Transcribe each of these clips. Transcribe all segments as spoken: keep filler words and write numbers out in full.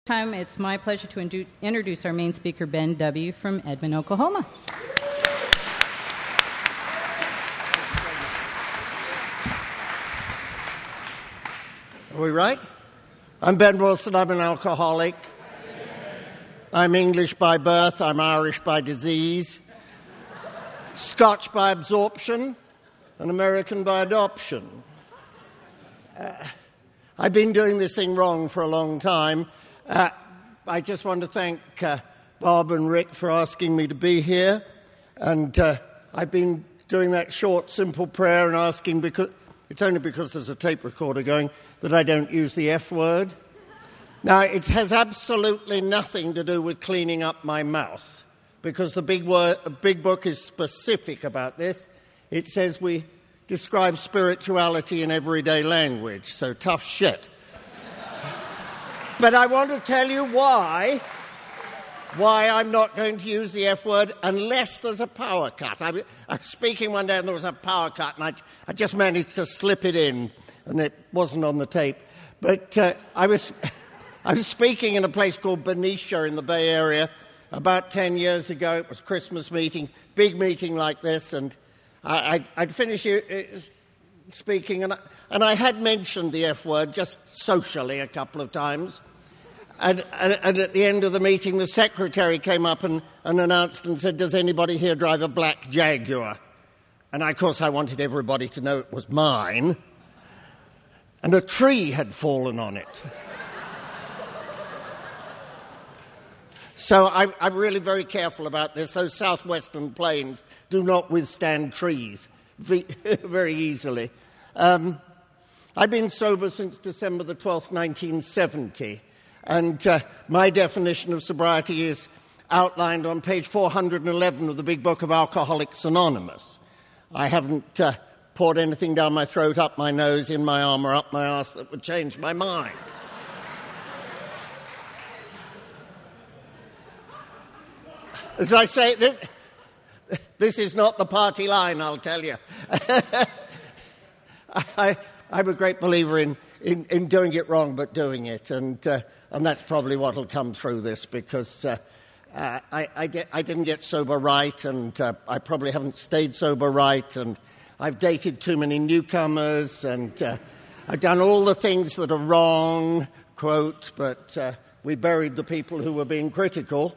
Time, it's my pleasure to indu- introduce our main speaker, Ben W. from Edmond, Oklahoma. Are we right? I'm Ben Wilson. I'm an alcoholic. I'm English by birth. I'm Irish by disease. Scotch by absorption. And American by adoption. Uh, I've been doing this thing wrong for a long time. Uh, I just want to thank uh, Bob and Rick for asking me to be here. And uh, I've been doing that short, simple prayer and asking, because it's only because there's a tape recorder going, that I don't use the F word. Now, it has absolutely nothing to do with cleaning up my mouth, because the big, word, big book is specific about this. It says we describe spirituality in everyday language, so tough shit. But I want to tell you why, why I'm not going to use the F word unless there's a power cut. I, I was speaking one day and there was a power cut, and I, I just managed to slip it in, and it wasn't on the tape. But uh, I was I was speaking in a place called Benicia in the Bay Area about ten years ago. It was Christmas meeting, big meeting like this, and I, I'd, I'd finish uh, speaking, and I, and I had mentioned the F word just socially a couple of times. And, and, and at the end of the meeting, the secretary came up and, and announced and said, "Does anybody here drive a black Jaguar?" And, I, of course, I wanted everybody to know it was mine. And a tree had fallen on it. So I, I'm really very careful about this. Those southwestern plains do not withstand trees very easily. Um, I've been sober since December the twelfth, nineteen seventy. And uh, my definition of sobriety is outlined on page four hundred eleven of the big book of Alcoholics Anonymous. I haven't uh, poured anything down my throat, up my nose, in my arm, or up my arse that would change my mind. As I say, this, this is not the party line, I'll tell you. I, I'm a great believer in, in, in doing it wrong, but doing it. And uh, and that's probably what will come through this, because uh, uh, I, I, get, I didn't get sober right, and uh, I probably haven't stayed sober right, and I've dated too many newcomers, and uh, I've done all the things that are wrong, quote, but uh, we buried the people who were being critical.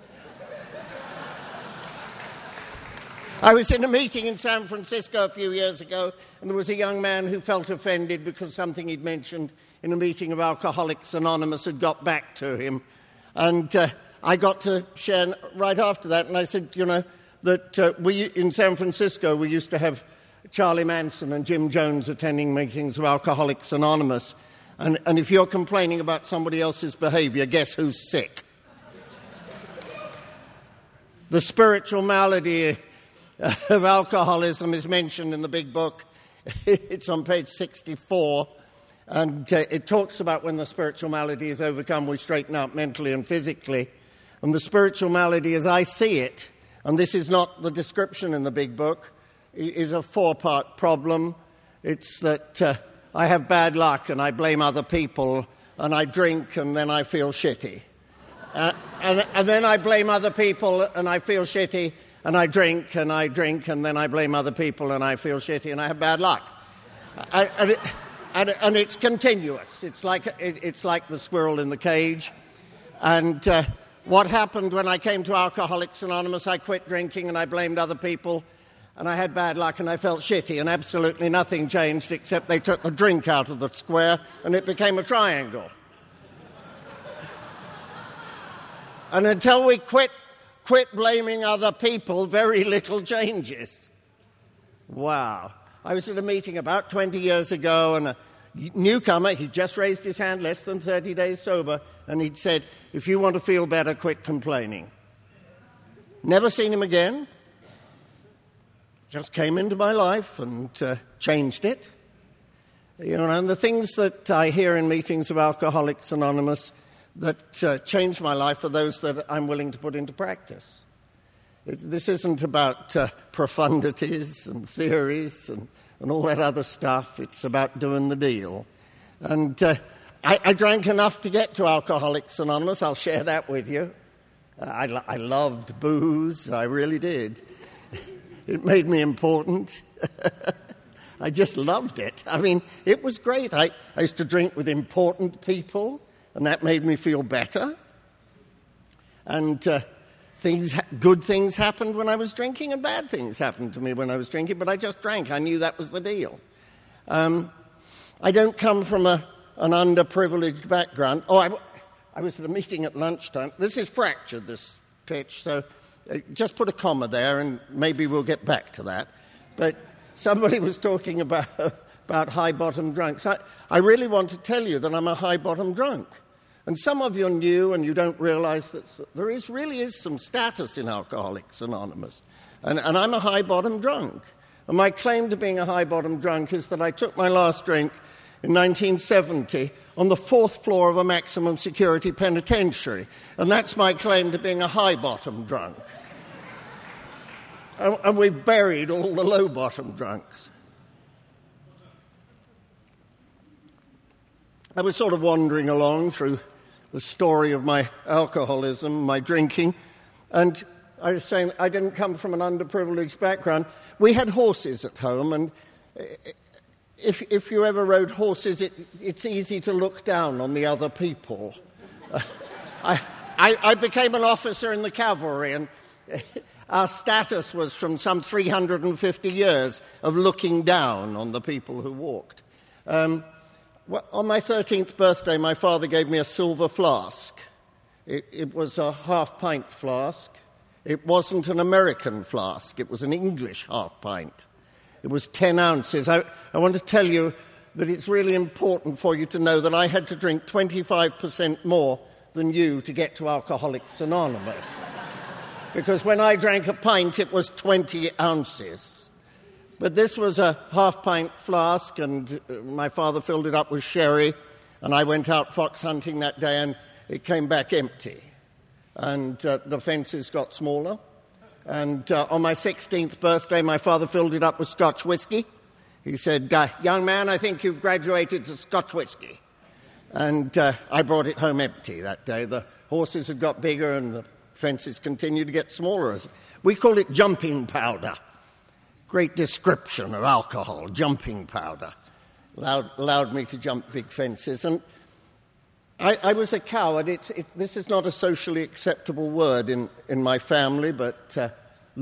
I was in a meeting in San Francisco a few years ago, and there was a young man who felt offended because something he'd mentioned in a meeting of Alcoholics Anonymous had got back to him. And uh, I got to share right after that, and I said, you know, that uh, we in San Francisco, we used to have Charlie Manson and Jim Jones attending meetings of Alcoholics Anonymous. And, and if you're complaining about somebody else's behavior, guess who's sick? The spiritual malady of alcoholism is mentioned in the big book. It's on page sixty-four, and uh, it talks about when the spiritual malady is overcome, we straighten out mentally and physically. And the spiritual malady, as I see it, and this is not the description in the big book, is a four-part problem. It's that uh, I have bad luck and I blame other people, and I drink and then I feel shitty. Uh, and, and then I blame other people and I feel shitty, and I drink, and I drink, and then I blame other people, and I feel shitty, and I have bad luck. I, and, it, and, and it's continuous. It's like, it, it's like the squirrel in the cage. And uh, what happened when I came to Alcoholics Anonymous, I quit drinking, and I blamed other people, and I had bad luck, and I felt shitty, and absolutely nothing changed except they took the drink out of the square, and it became a triangle. And until we quit Quit blaming other people, very little changes. Wow. I was at a meeting about twenty years ago, and a newcomer, he just raised his hand, less than thirty days sober, and he'd said, "If you want to feel better, quit complaining." Never seen him again. Just came into my life and uh, changed it. You know, and the things that I hear in meetings of Alcoholics Anonymous that uh, changed my life are those that I'm willing to put into practice. It, this isn't about uh, profundities and theories and, and all that other stuff. It's about doing the deal. And uh, I, I drank enough to get to Alcoholics Anonymous. I'll share that with you. Uh, I, lo- I loved booze. I really did. It made me important. I just loved it. I mean, it was great. I, I used to drink with important people, and that made me feel better. And uh, things, good things happened when I was drinking, and bad things happened to me when I was drinking, but I just drank. I knew that was the deal. Um, I don't come from a, an underprivileged background. Oh, I, I was at a meeting at lunchtime. This is fractured, this pitch, so uh, just put a comma there, and maybe we'll get back to that. But somebody was talking about, about high-bottom drunks. I, I really want to tell you that I'm a high-bottom drunk. And some of you are new and you don't realize that there is really is some status in Alcoholics Anonymous. And, and I'm a high-bottom drunk. And my claim to being a high-bottom drunk is that I took my last drink in nineteen seventy on the fourth floor of a maximum security penitentiary. And that's my claim to being a high-bottom drunk. and, and we've buried all the low-bottom drunks. I was sort of wandering along through the story of my alcoholism, my drinking, and I was saying I didn't come from an underprivileged background. We had horses at home, and if, if you ever rode horses, it, it's easy to look down on the other people. Uh, I, I, I became an officer in the cavalry, and our status was from some three hundred fifty years of looking down on the people who walked. Um, well, on my thirteenth birthday, my father gave me a silver flask. It, it was a half-pint flask. It wasn't an American flask. It was an English half-pint. It was ten ounces. I, I want to tell you that it's really important for you to know that I had to drink twenty-five percent more than you to get to Alcoholics Anonymous. Because when I drank a pint, it was twenty ounces. But this was a half-pint flask, and my father filled it up with sherry, and I went out fox hunting that day, and it came back empty. And uh, the fences got smaller. And uh, on my sixteenth birthday, my father filled it up with Scotch whiskey. He said, uh, young man, I think you've graduated to Scotch whiskey. And uh, I brought it home empty that day. The horses had got bigger and the fences continued to get smaller. We call it jumping powder. Great description of alcohol, jumping powder. Allowed, allowed me to jump big fences. And I, I was a coward. It's, it, this is not a socially acceptable word in, in my family, but uh,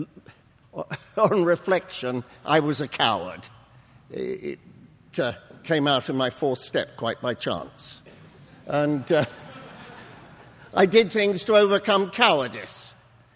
on reflection, I was a coward. It, it uh, came out in my fourth step quite by chance. And uh, I did things to overcome cowardice.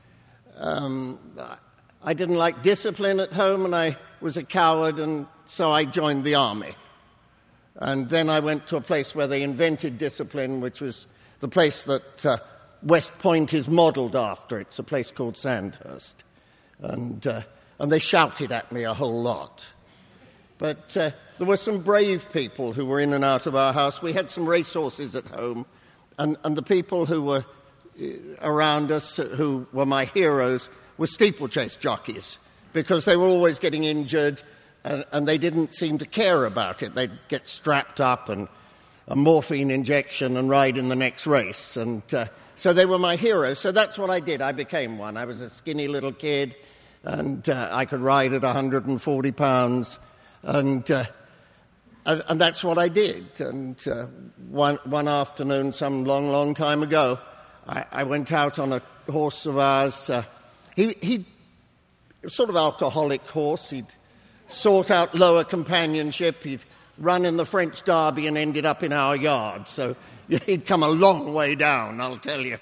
Um, I didn't like discipline at home, and I was a coward, and so I joined the army. And then I went to a place where they invented discipline, which was the place that uh, West Point is modeled after. It's a place called Sandhurst. And, uh, and they shouted at me a whole lot. But uh, there were some brave people who were in and out of our house. We had some racehorses at home, and, and the people who were around us, who were my heroes, were steeplechase jockeys, because they were always getting injured, and, and they didn't seem to care about it. They'd get strapped up and a morphine injection and ride in the next race. And uh, so they were my heroes. So that's what I did. I became one. I was a skinny little kid, and uh, I could ride at one hundred forty pounds, and, uh, and, and that's what I did. And uh, one, one afternoon, some long, long time ago, I, I went out on a horse of ours. Uh, He, he sort of alcoholic horse. He'd sought out lower companionship. He'd run in the French Derby and ended up in our yard. So he'd come a long way down, I'll tell you.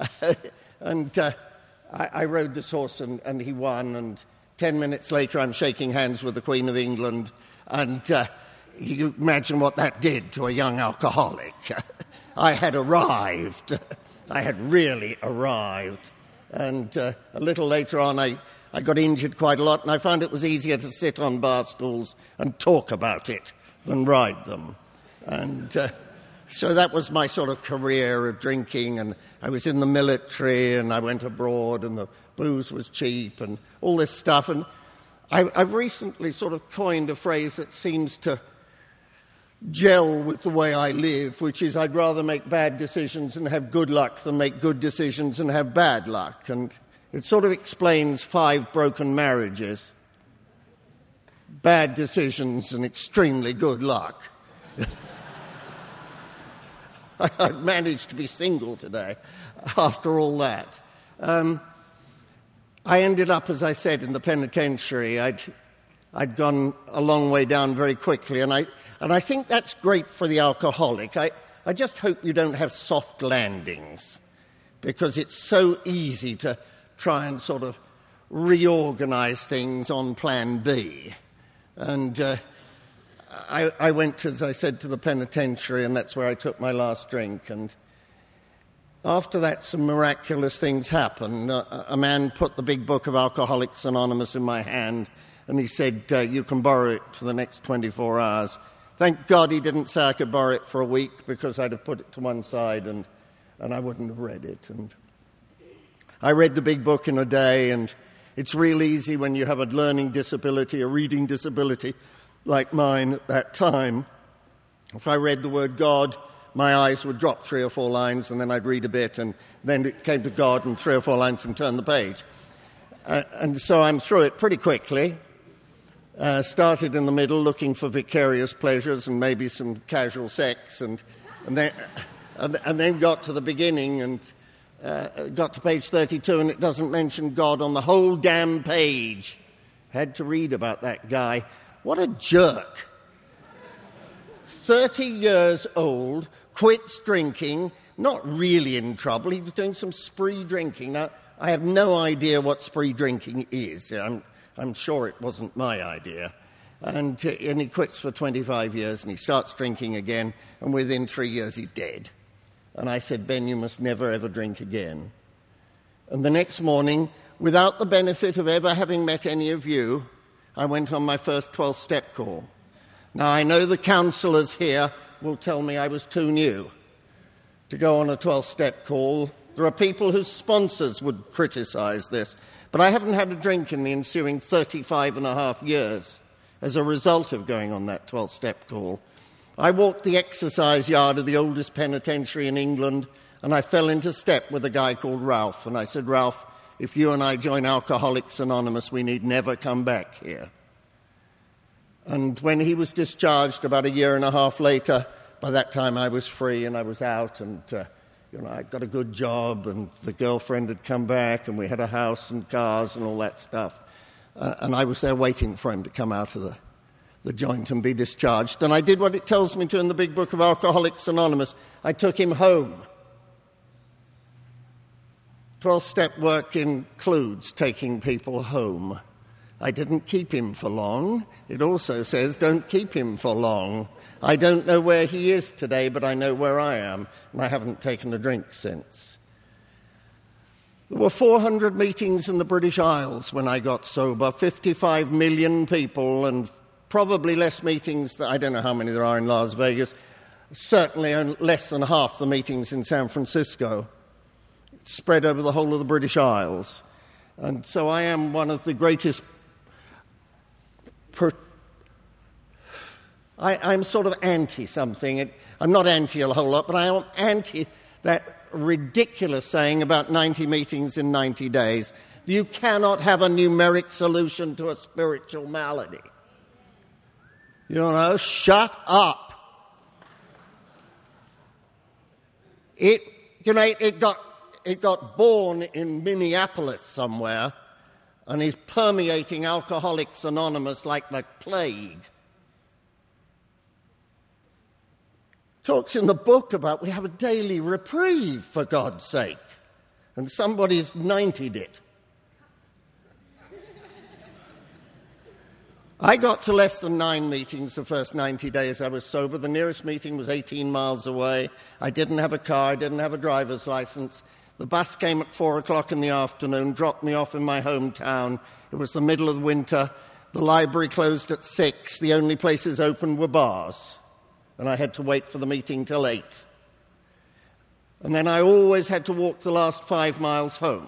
and uh, I, I rode this horse, and, and he won. And ten minutes later, I'm shaking hands with the Queen of England. And uh, you imagine what that did to a young alcoholic. I had arrived. I had really arrived. And uh, a little later on, I, I got injured quite a lot, and I found it was easier to sit on bar stools and talk about it than ride them. And uh, so that was my sort of career of drinking, and I was in the military, and I went abroad, and the booze was cheap, and all this stuff. And I, I've recently sort of coined a phrase that seems to gel with the way I live, which is I'd rather make bad decisions and have good luck than make good decisions and have bad luck. And it sort of explains five broken marriages. Bad decisions and extremely good luck. I've managed to be single today after all that. Um, I ended up, as I said, in the penitentiary. I'd, I'd gone a long way down very quickly, and I, and I think that's great for the alcoholic. I, I just hope you don't have soft landings, because it's so easy to try and sort of reorganize things on plan B. And uh, I, I went, as I said, to the penitentiary, and that's where I took my last drink. And after that, some miraculous things happened. Uh, a man put the big book of Alcoholics Anonymous in my hand, and he said, uh, you can borrow it for the next twenty-four hours. Thank God he didn't say I could borrow it for a week, because I'd have put it to one side and, and I wouldn't have read it. And I read the big book in a day, and it's real easy when you have a learning disability, a reading disability like mine at that time. If I read the word God, my eyes would drop three or four lines, and then I'd read a bit, and then it came to God and three or four lines and turn the page. Uh, and so I'm through it pretty quickly. Uh, started in the middle looking for vicarious pleasures and maybe some casual sex, and, and, then, and, and then got to the beginning and uh, got to page thirty-two, and it doesn't mention God on the whole damn page. Had to read about that guy. What a jerk. thirty years old, quits drinking, not really in trouble. He was doing some spree drinking. Now, I have no idea what spree drinking is. I'm, I'm sure it wasn't my idea. And, uh, and he quits for twenty-five years, and he starts drinking again, and within three years he's dead. And I said, Ben, you must never, ever drink again. And the next morning, without the benefit of ever having met any of you, I went on my first twelve-step call. Now, I know the counsellors here will tell me I was too new to go on a twelve-step call. There are people whose sponsors would criticize this, but I haven't had a drink in the ensuing thirty-five and a half years as a result of going on that twelve-step call. I walked the exercise yard of the oldest penitentiary in England, and I fell into step with a guy called Ralph, and I said, Ralph, if you and I join Alcoholics Anonymous, we need never come back here. And when he was discharged about a year and a half later, by that time I was free and I was out, and uh, you know, I'd got a good job, and the girlfriend had come back, and we had a house and cars and all that stuff. Uh, and I was there waiting for him to come out of the, the joint and be discharged. And I did what it tells me to in the big book of Alcoholics Anonymous. I took him home. twelve-step work includes taking people home. I didn't keep him for long. It also says don't keep him for long. I don't know where he is today, but I know where I am, and I haven't taken a drink since. There were four hundred meetings in the British Isles when I got sober, fifty-five million people, and probably less meetings. Than, I don't know how many there are in Las Vegas. Certainly less than half the meetings in San Francisco. Spread over the whole of the British Isles. And so I am one of the greatest... Per, I, I'm sort of anti-something. I'm not anti a whole lot, but I am anti that ridiculous saying about ninety meetings in ninety days. You cannot have a numeric solution to a spiritual malady. You know, shut up. It, you know, it got, it got born in Minneapolis somewhere, and is permeating Alcoholics Anonymous like the plague. Talks in the book about we have a daily reprieve, for God's sake, and somebody's ninetied it. I got to less than nine meetings the first ninety days I was sober. The nearest meeting was eighteen miles away. I didn't have a car. I didn't have a driver's license. The bus came at four o'clock in the afternoon, dropped me off in my hometown. It was the middle of winter. The library closed at six. The only places open were bars. And I had to wait for the meeting till eight. And then I always had to walk the last five miles home.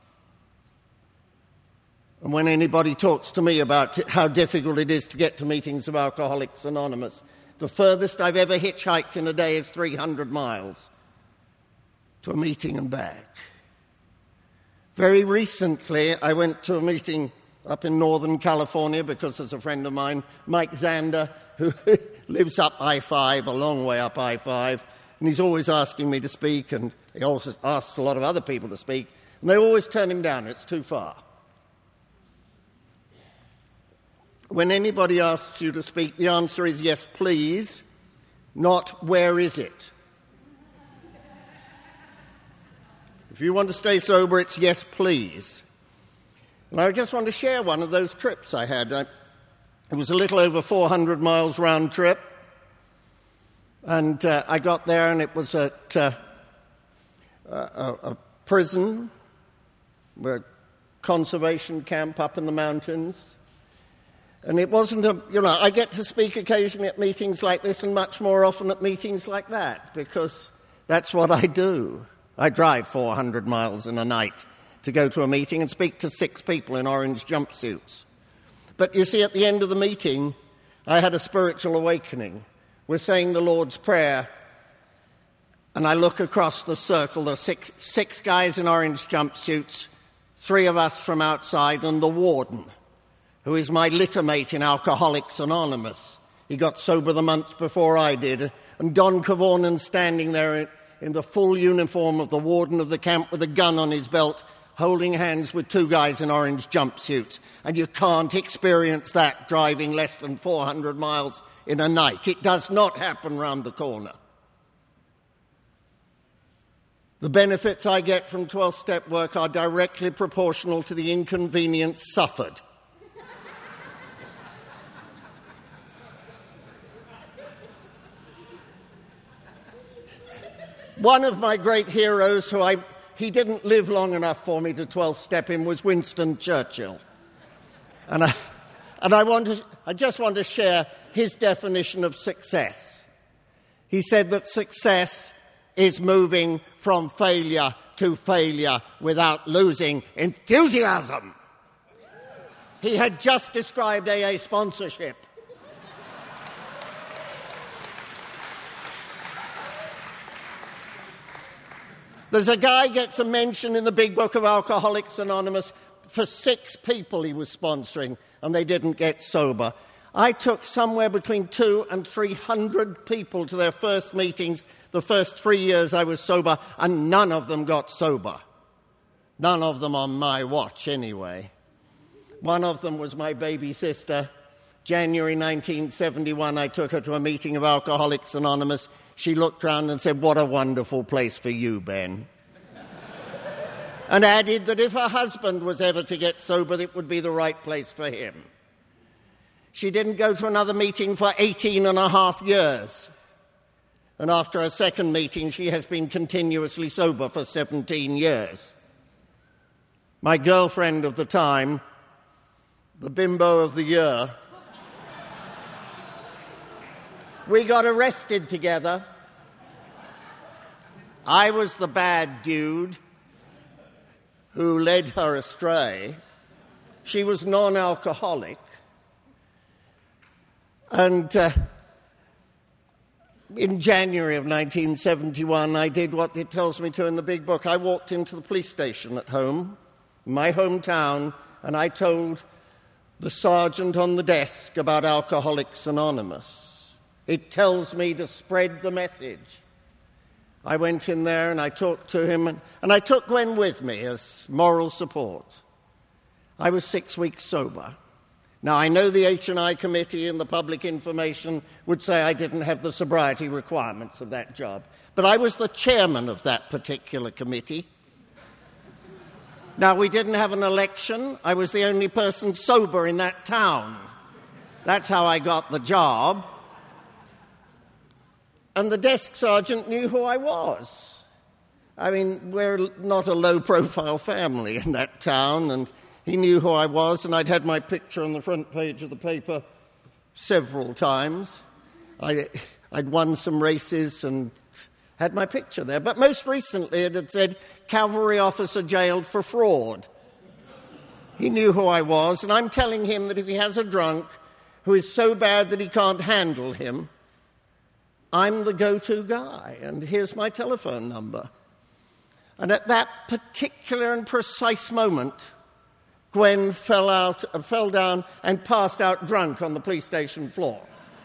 And when anybody talks to me about how difficult it is to get to meetings of Alcoholics Anonymous, The furthest I've ever hitchhiked in a day is three hundred miles to a meeting and back. Very recently, I went to a meeting up in Northern California because there's a friend of mine, Mike Zander, who lives up I five, a long way up I five, and he's always asking me to speak, and he also asks a lot of other people to speak, and they always turn him down. It's too far. When anybody asks you to speak, the answer is yes, please, not where is it. If you want to stay sober, it's yes, please. And I just want to share one of those trips I had. I, it was a little over four hundred miles round trip. And uh, I got there, and it was at uh, a, a prison, a conservation camp up in the mountains. And it wasn't a, you know, I get to speak occasionally at meetings like this and much more often at meetings like that, because that's what I do. I drive four hundred miles in a night to go to a meeting and speak to six people in orange jumpsuits. But you see, at the end of the meeting, I had a spiritual awakening. We're saying the Lord's Prayer, and I look across the circle. There are six, six guys in orange jumpsuits, three of us from outside, and the warden, who is my littermate in Alcoholics Anonymous. He got sober the month before I did. And Don Cavornan standing there in, in the full uniform of the warden of the camp with a gun on his belt, holding hands with two guys in orange jumpsuits. And you can't experience that driving less than four hundred miles in a night. It does not happen round the corner. The benefits I get from twelve-step work are directly proportional to the inconvenience suffered. One of my great heroes, who I, he didn't live long enough for me to twelve-step him, was Winston Churchill. And I, and I, want to, I just want to share his definition of success. He said that success is moving from failure to failure without losing enthusiasm. He had just described A A sponsorship. There's a guy gets a mention in the big book of Alcoholics Anonymous for six people he was sponsoring, and they didn't get sober. I took somewhere between two and three hundred people to their first meetings the first three years I was sober, and none of them got sober. None of them on my watch, anyway. One of them was my baby sister. January nineteen seventy-one, I took her to a meeting of Alcoholics Anonymous. She looked round and said, "What a wonderful place for you, Ben." And added that if her husband was ever to get sober, it would be the right place for him. She didn't go to another meeting for eighteen and a half years. And after her second meeting, she has been continuously sober for seventeen years. My girlfriend of the time, the bimbo of the year, we got arrested together. I was the bad dude who led her astray. She was non-alcoholic. And uh, in January of nineteen seventy-one, I did what it tells me to in the big book. I walked into the police station at home, my hometown, and I told the sergeant on the desk about Alcoholics Anonymous. It tells me to spread the message. I went in there and I talked to him, and, and I took Gwen with me as moral support. I was six weeks sober. Now, I know the H and I committee and the public information would say I didn't have the sobriety requirements of that job, but I was the chairman of that particular committee. Now, we didn't have an election. I was the only person sober in that town. That's how I got the job. And the desk sergeant knew who I was. I mean, we're not a low-profile family in that town, and he knew who I was, and I'd had my picture on the front page of the paper several times. I, I'd won some races and had my picture there. But most recently it had said, "Cavalry officer jailed for fraud." He knew who I was, and I'm telling him that if he has a drunk who is so bad that he can't handle him, I'm the go-to guy, and here's my telephone number. And at that particular and precise moment, Gwen fell out, uh, fell down and passed out drunk on the police station floor.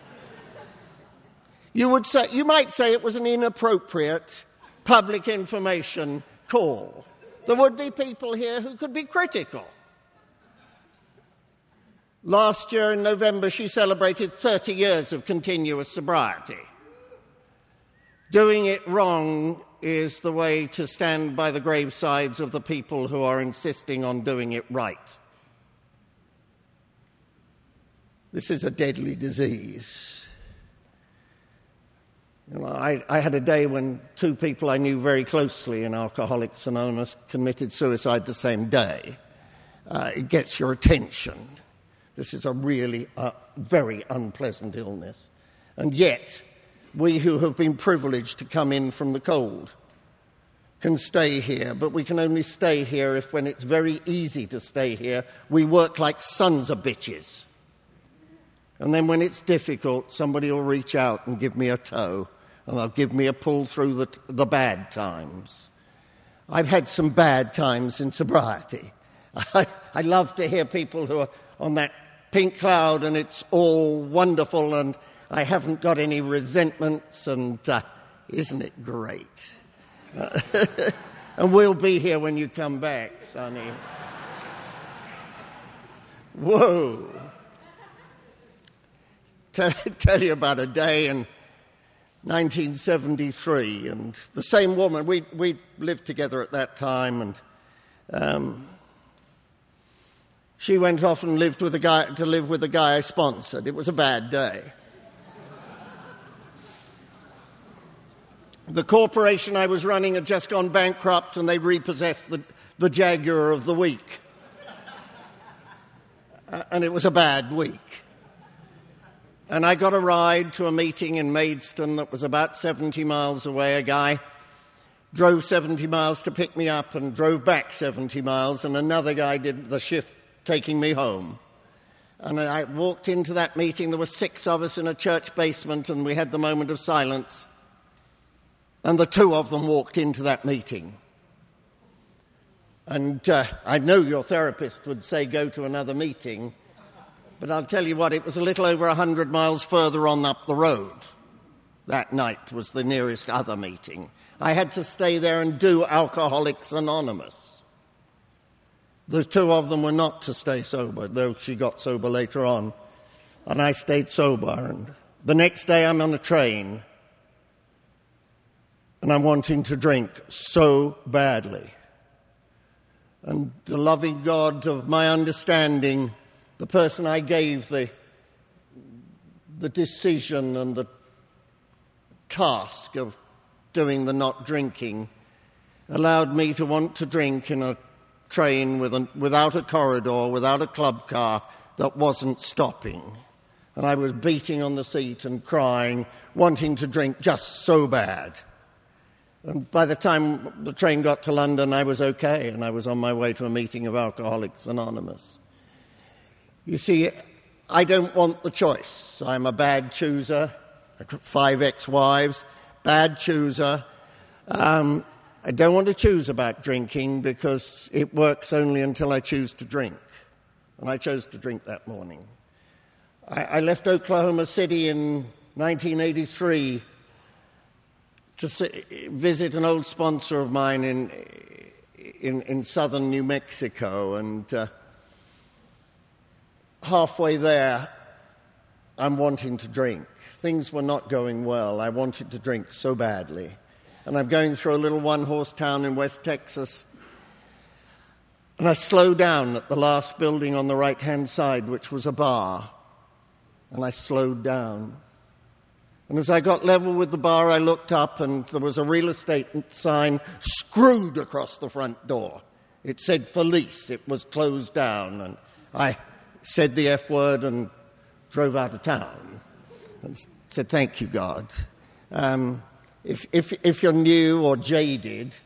You would say, you might say it was an inappropriate public information call. There would be people here who could be critical. Last year in November, she celebrated thirty years of continuous sobriety. Doing it wrong is the way to stand by the gravesides of the people who are insisting on doing it right. This is a deadly disease. You know, I, I had a day when two people I knew very closely in Alcoholics Anonymous committed suicide the same day. Uh, it gets your attention. This is a really uh, very unpleasant illness. And yet, we who have been privileged to come in from the cold can stay here, but we can only stay here if, when it's very easy to stay here, we work like sons of bitches. And then when it's difficult, somebody will reach out and give me a tow, and they'll give me a pull through the, the bad times. I've had some bad times in sobriety. I, I love to hear people who are on that pink cloud and it's all wonderful and I haven't got any resentments, and uh, isn't it great? Uh, and we'll be here when you come back, Sonny. Whoa. Tell, tell you about a day in nineteen seventy-three, and the same woman, we, we lived together at that time, and um, she went off and lived with a guy, to live with a guy I sponsored. It was a bad day. The corporation I was running had just gone bankrupt, and they repossessed the, the Jaguar of the week. Uh, and it was a bad week. And I got a ride to a meeting in Maidstone that was about seventy miles away. A guy drove seventy miles to pick me up and drove back seventy miles, and another guy did the shift taking me home. And I walked into that meeting. There were six of us in a church basement, and we had the moment of silence. And the two of them walked into that meeting. And uh, I know your therapist would say go to another meeting, but I'll tell you what, it was a little over one hundred miles further on up the road. That night was the nearest other meeting. I had to stay there and do Alcoholics Anonymous. The two of them were not to stay sober, though she got sober later on. And I stayed sober. And the next day I'm on a train, and I'm wanting to drink so badly. And the loving God of my understanding, the person I gave the, the decision and the task of doing the not drinking, allowed me to want to drink in a train with a, without a corridor, without a club car that wasn't stopping. And I was beating on the seat and crying, wanting to drink just so bad. And by the time the train got to London, I was okay, and I was on my way to a meeting of Alcoholics Anonymous. You see, I don't want the choice. I'm a bad chooser. I've got five ex-wives, bad chooser. Um, I don't want to choose about drinking because it works only until I choose to drink. And I chose to drink that morning. I, I left Oklahoma City in nineteen eighty-three to see, visit an old sponsor of mine in in, in southern New Mexico, and uh, halfway there, I'm wanting to drink. Things were not going well. I wanted to drink so badly. And I'm going through a little one-horse town in West Texas, and I slow down at the last building on the right-hand side, which was a bar, and I slowed down. And as I got level with the bar, I looked up, and there was a real estate sign screwed across the front door. It said for lease. It was closed down, and I said the F word and drove out of town and said, thank you, God. Um, if, if, if you're new or jaded,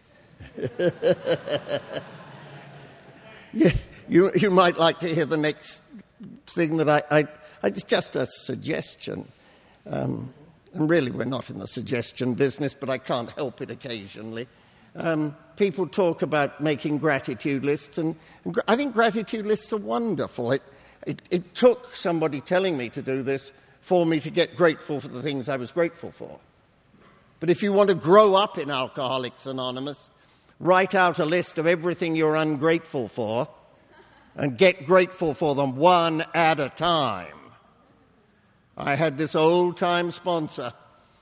you, you, you might like to hear the next thing that I, I, I it's just a suggestion. Um, and really we're not in the suggestion business, but I can't help it occasionally. Um, people talk about making gratitude lists, and, and gr- I think gratitude lists are wonderful. It, it, it took somebody telling me to do this for me to get grateful for the things I was grateful for. But if you want to grow up in Alcoholics Anonymous, write out a list of everything you're ungrateful for and get grateful for them one at a time. I had this old-time sponsor.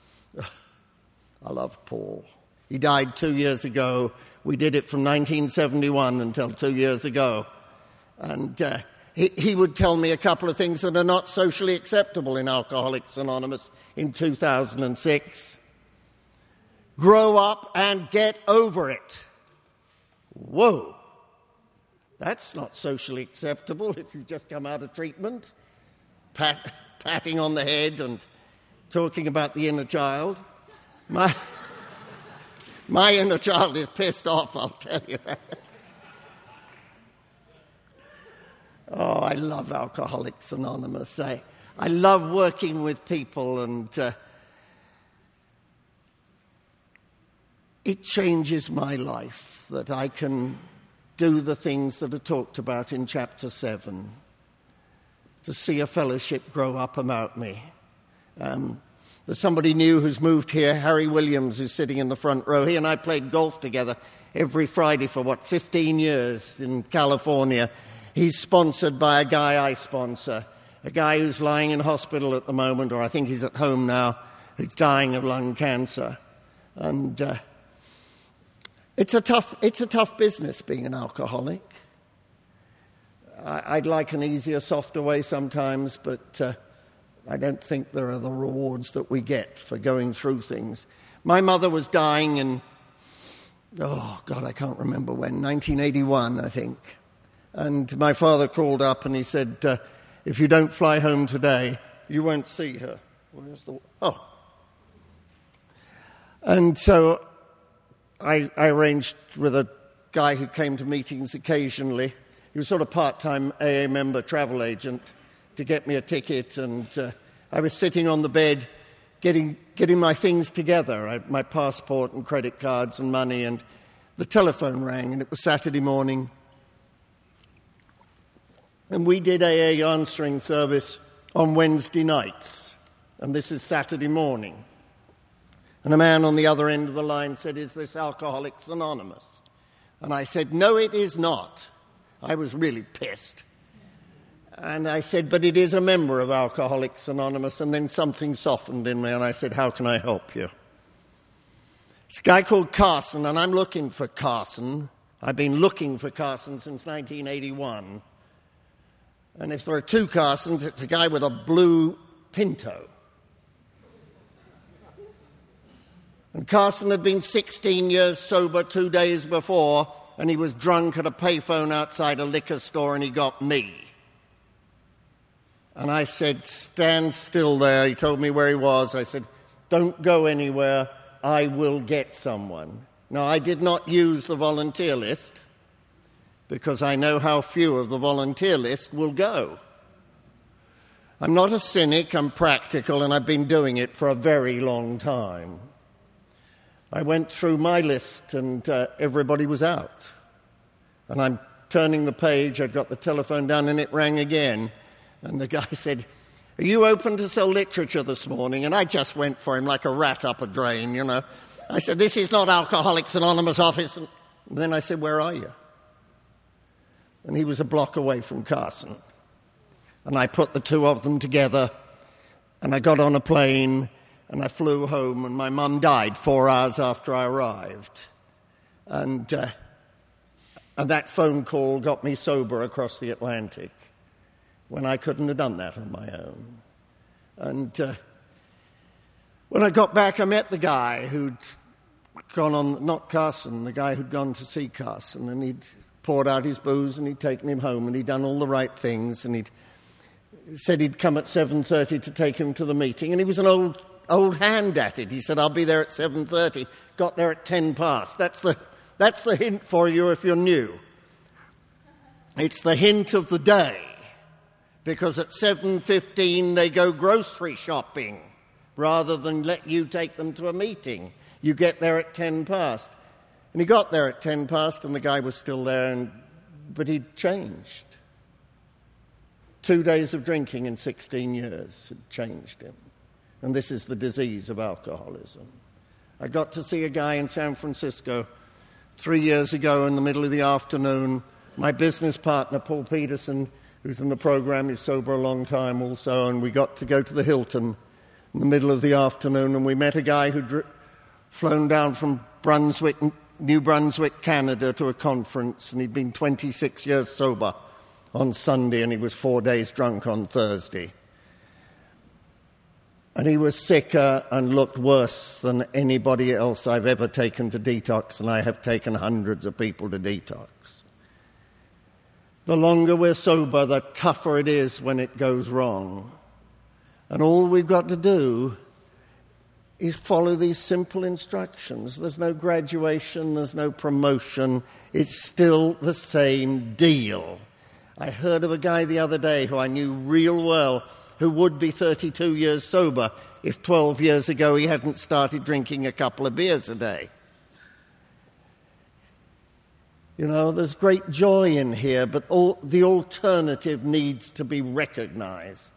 I love Paul. He died two years ago. We did it from nineteen seventy-one until two years ago. And uh, he, he would tell me a couple of things that are not socially acceptable in Alcoholics Anonymous in two thousand six. Grow up and get over it. Whoa. That's not socially acceptable if you've just come out of treatment. Pat, patting on the head and talking about the inner child. My, my inner child is pissed off, I'll tell you that. Oh, I love Alcoholics Anonymous. I, I love working with people, and uh, it changes my life that I can do the things that are talked about in chapter seven, to see a fellowship grow up about me. Um, there's somebody new who's moved here, Harry Williams, who's sitting in the front row. He and I played golf together every Friday for, what, fifteen years in California. He's sponsored by a guy I sponsor, a guy who's lying in hospital at the moment, or I think he's at home now, who's dying of lung cancer. And uh, It's a tough, it's a tough business being an alcoholic. I, I'd like an easier, softer way sometimes, but uh, I don't think there are the rewards that we get for going through things. My mother was dying in, oh, God, I can't remember when, nineteen eighty-one, I think. And my father called up and he said, uh, if you don't fly home today, you won't see her. Where's the... Oh. And so I, I arranged with a guy who came to meetings occasionally. He was sort of part-time A A member, travel agent, to get me a ticket. And uh, I was sitting on the bed getting getting my things together, I, my passport and credit cards and money, and the telephone rang, and it was Saturday morning. And we did A A answering service on Wednesday nights, and this is Saturday morning. And a man on the other end of the line said, "Is this Alcoholics Anonymous?" And I said, "No, it is not." I was really pissed. And I said, "But it is a member of Alcoholics Anonymous." And then something softened in me, and I said, "How can I help you?" It's a guy called Carson, and I'm looking for Carson. I've been looking for Carson since nineteen eighty-one. And if there are two Carsons, it's a guy with a blue Pinto. And Carson had been sixteen years sober two days before, and he was drunk at a payphone outside a liquor store, and he got me. And I said, "Stand still there." He told me where he was. I said, "Don't go anywhere. I will get someone." Now, I did not use the volunteer list, because I know how few of the volunteer list will go. I'm not a cynic, I'm practical, and I've been doing it for a very long time. I went through my list, and uh, everybody was out. And I'm turning the page, I got the telephone down, and it rang again. And the guy said, "Are you open to sell literature this morning?" And I just went for him like a rat up a drain, you know. I said, "This is not Alcoholics Anonymous office." And then I said, "Where are you?" And he was a block away from Carson. And I put the two of them together, and I got on a plane, and I flew home, and my mum died four hours after I arrived. And, uh, and that phone call got me sober across the Atlantic, when I couldn't have done that on my own. And uh, when I got back, I met the guy who'd gone on, not Carson, the guy who'd gone to see Carson, and he'd poured out his booze, and he'd taken him home, and he'd done all the right things, and he'd said he'd come at seven thirty to take him to the meeting, and he was an old old hand at it. He said, "I'll be there at seven thirty, got there at ten past. That's the, that's the hint for you if you're new. It's the hint of the day, because at seven fifteen they go grocery shopping. rather than let you take them to a meeting. You get there at ten past. And he got there at ten past, and the guy was still there, and, but he'd changed. Two days of drinking in sixteen years had changed him. And this is the disease of alcoholism. I got to see a guy in San Francisco three years ago in the middle of the afternoon. My business partner, Paul Peterson, who's in the program, is sober a long time also, and we got to go to the Hilton in the middle of the afternoon, and we met a guy who'd dr- flown down from Brunswick, New Brunswick, Canada, to a conference, and he'd been twenty-six years sober on Sunday, and he was four days drunk on Thursday. And he was sicker and looked worse than anybody else I've ever taken to detox, and I have taken hundreds of people to detox. The longer we're sober, the tougher it is when it goes wrong. And all we've got to do is follow these simple instructions. There's no graduation, there's no promotion. It's still the same deal. I heard of a guy the other day who I knew real well who would be thirty-two years sober if twelve years ago he hadn't started drinking a couple of beers a day. You know, there's great joy in here, but all, the alternative needs to be recognized.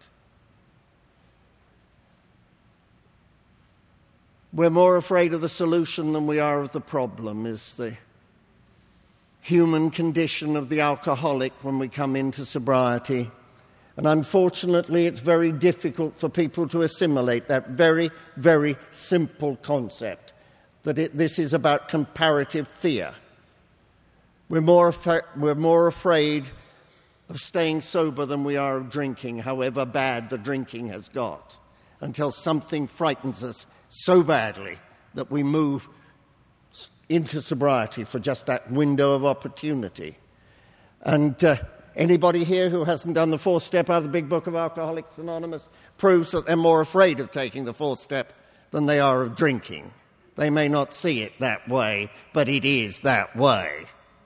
We're more afraid of the solution than we are of the problem, is the human condition of the alcoholic when we come into sobriety. And unfortunately, it's very difficult for people to assimilate that very, very simple concept, that it, this is about comparative fear. We're more, affa- we're more afraid of staying sober than we are of drinking, however bad the drinking has got, until something frightens us so badly that we move into sobriety for just that window of opportunity. And uh, anybody here who hasn't done the fourth step out of the Big Book of Alcoholics Anonymous proves that they're more afraid of taking the fourth step than they are of drinking. They may not see it that way, but it is that way.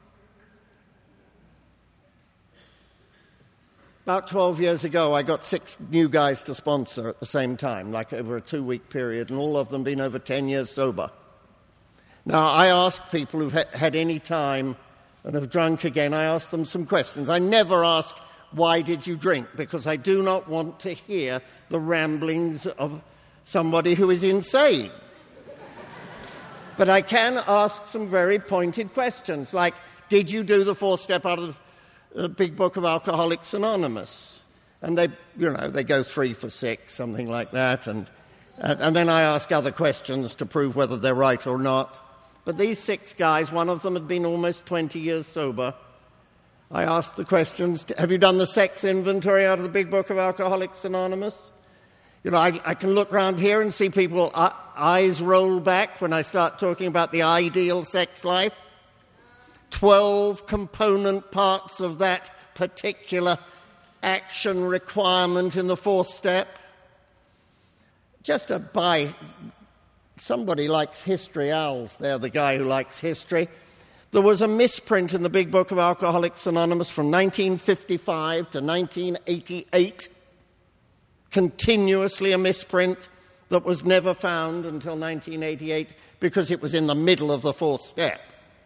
About twelve years ago, I got six new guys to sponsor at the same time, like over a two-week period, and all of them been over ten years sober. Now, I ask people who've ha- had any time and have drunk again, I ask them some questions. I never ask, why did you drink? Because I do not want to hear the ramblings of somebody who is insane. But I can ask some very pointed questions, like, did you do the fourth step out of the Big Book of Alcoholics Anonymous? And they, you know, they go three for six, something like that. And, and, and then I ask other questions to prove whether they're right or not. But these six guys, one of them had been almost twenty years sober. I asked the questions, have you done the sex inventory out of the Big Book of Alcoholics Anonymous? You know, I, I can look around here and see people uh, eyes roll back when I start talking about the ideal sex life. Twelve component parts of that particular action requirement in the fourth step. Just a by... Somebody likes history. Al's there, the guy who likes history. There was a misprint in the Big Book of Alcoholics Anonymous from nineteen fifty-five to nineteen eighty-eight. Continuously a misprint that was never found until nineteen eighty-eight because it was in the middle of the fourth step.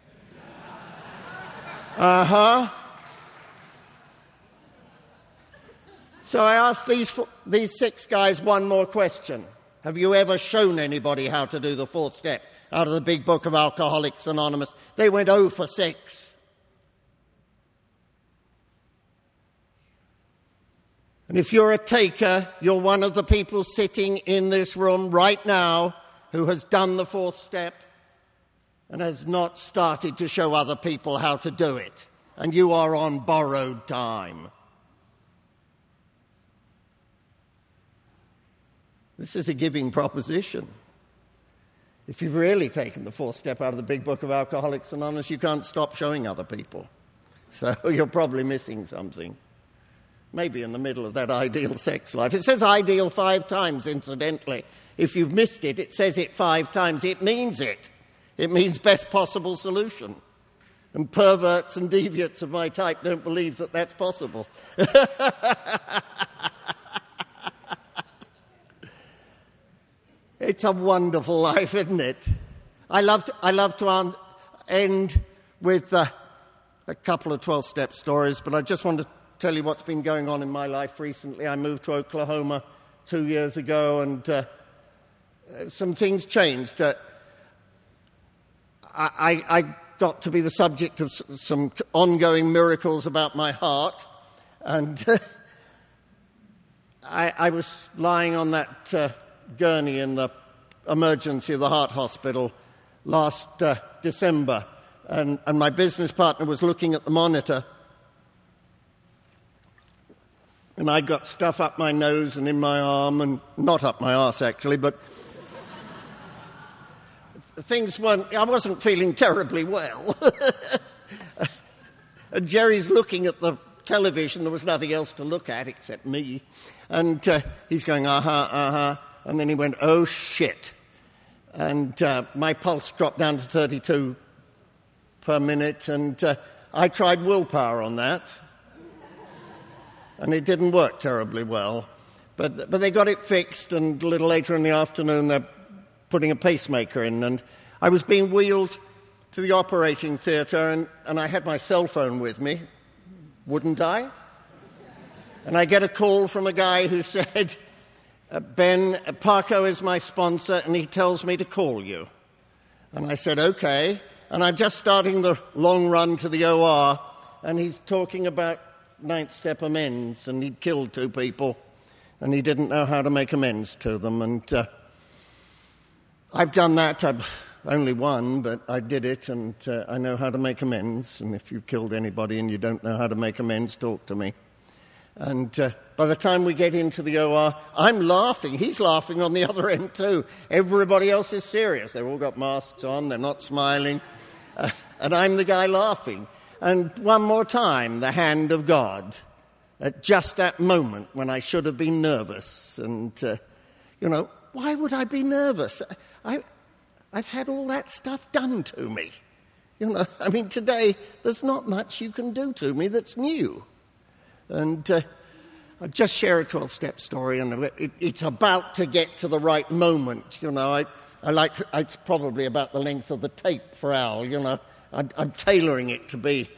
Uh-huh. So I asked these, these six guys one more question. Have you ever shown anybody how to do the fourth step out of the Big Book of Alcoholics Anonymous? They went oh for six. And if you're a taker, you're one of the people sitting in this room right now who has done the fourth step and has not started to show other people how to do it. And you are on borrowed time. This is a giving proposition. If you've really taken the fourth step out of the Big Book of Alcoholics Anonymous, you can't stop showing other people. So you're probably missing something. Maybe in the middle of that ideal sex life. It says ideal five times, incidentally. If you've missed it, it says it five times. It means it. It means best possible solution. And perverts and deviates of my type don't believe that that's possible. It's a wonderful life, isn't it? I love to, I love to end with uh, a couple of twelve-step stories, but I just want to tell you what's been going on in my life recently. I moved to Oklahoma two years ago, and uh, some things changed. Uh, I, I got to be the subject of some ongoing miracles about my heart, and uh, I, I was lying on that uh, gurney in the emergency of the heart hospital last uh, December, and, and my business partner was looking at the monitor, and I got stuff up my nose and in my arm, and not up my arse actually, but things weren't, I wasn't feeling terribly well. And Jerry's looking at the television, there was nothing else to look at except me, and uh, he's going, uh-huh, uh-huh, and then he went, oh shit. And uh, my pulse dropped down to thirty-two per minute, and uh, I tried willpower on that, and it didn't work terribly well. But, but they got it fixed, and a little later in the afternoon they're putting a pacemaker in, and I was being wheeled to the operating theatre, and, and I had my cell phone with me, wouldn't I? And I get a call from a guy who said, Uh, Ben, Parco is my sponsor, and he tells me to call you. And I said, okay. And I'm just starting the long run to the O R, and he's talking about ninth step amends, and he'd killed two people, and he didn't know how to make amends to them. And uh, I've done that. I've only one, but I did it, and uh, I know how to make amends. And if you've killed anybody and you don't know how to make amends, talk to me. And uh, by the time we get into the O R, I'm laughing. He's laughing on the other end too. Everybody else is serious. They've all got masks on. They're not smiling. Uh, and I'm the guy laughing. And one more time, the hand of God. At just that moment when I should have been nervous. And, uh, you know, why would I be nervous? I, I've had all that stuff done to me. You know, I mean, today, there's not much you can do to me that's new. And uh, I'll just share a twelve-step story, and it, it's about to get to the right moment. You know, I, I like to, it's probably about the length of the tape for Al, you know. I'm, I'm tailoring it to be.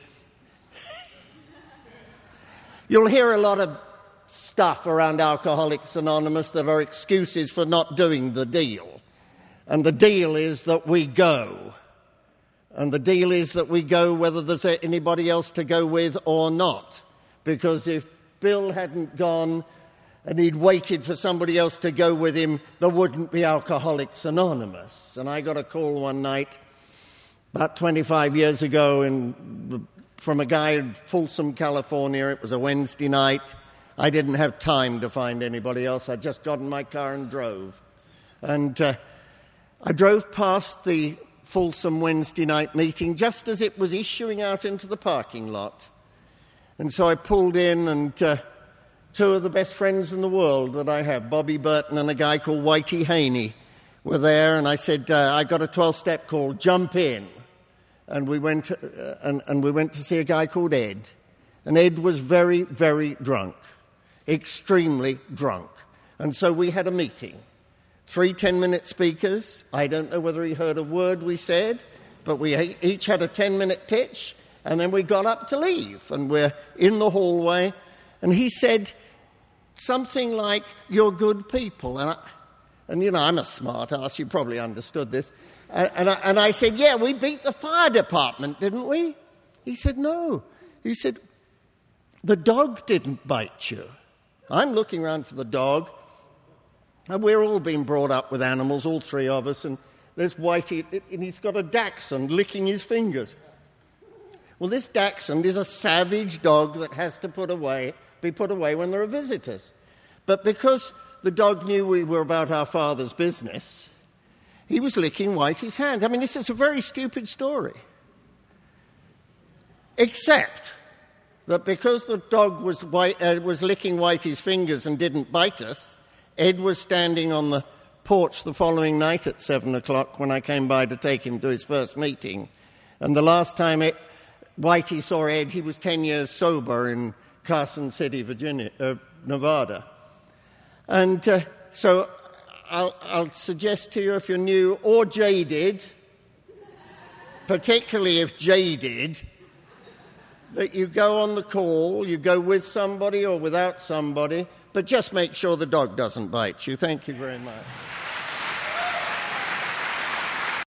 You'll hear a lot of stuff around Alcoholics Anonymous that are excuses for not doing the deal. And the deal is that we go. And the deal is that we go whether there's anybody else to go with or not. Because if Bill hadn't gone and he'd waited for somebody else to go with him, there wouldn't be Alcoholics Anonymous. And I got a call one night about twenty-five years ago in, from a guy in Folsom, California. It was a Wednesday night. I didn't have time to find anybody else. I just got in my car and drove. And uh, I drove past the Folsom Wednesday night meeting just as it was issuing out into the parking lot. And so I pulled in, and uh, two of the best friends in the world that I have, Bobby Burton and a guy called Whitey Haney, were there. And I said, uh, I got a twelve-step call, jump in. And we went to, uh, and, and we went to see a guy called Ed. And Ed was very, very drunk, extremely drunk. And so we had a meeting. Three ten-minute speakers. I don't know whether he heard a word we said, but we each had a ten-minute pitch. And then we got up to leave, and we're in the hallway, and he said something like, you're good people. And, I, and you know, I'm a smart ass, you probably understood this. And, and, I, and I said, yeah, we beat the fire department, didn't we? He said, no. He said, the dog didn't bite you. I'm looking around for the dog, and we're all being brought up with animals, all three of us, and there's Whitey, and he's got a dachshund licking his fingers. Well, this dachshund is a savage dog that has to put away, be put away when there are visitors. But because the dog knew we were about our father's business, he was licking Whitey's hand. I mean, this is a very stupid story. Except that because the dog was, white, uh, was licking Whitey's fingers and didn't bite us, Ed was standing on the porch the following night at seven o'clock when I came by to take him to his first meeting. And the last time it... Whitey saw Ed, he was ten years sober in Carson City, Virginia, uh, Nevada. And uh, so I'll, I'll suggest to you, if you're new or jaded, particularly if jaded, that you go on the call, you go with somebody or without somebody, but just make sure the dog doesn't bite you. Thank you very much.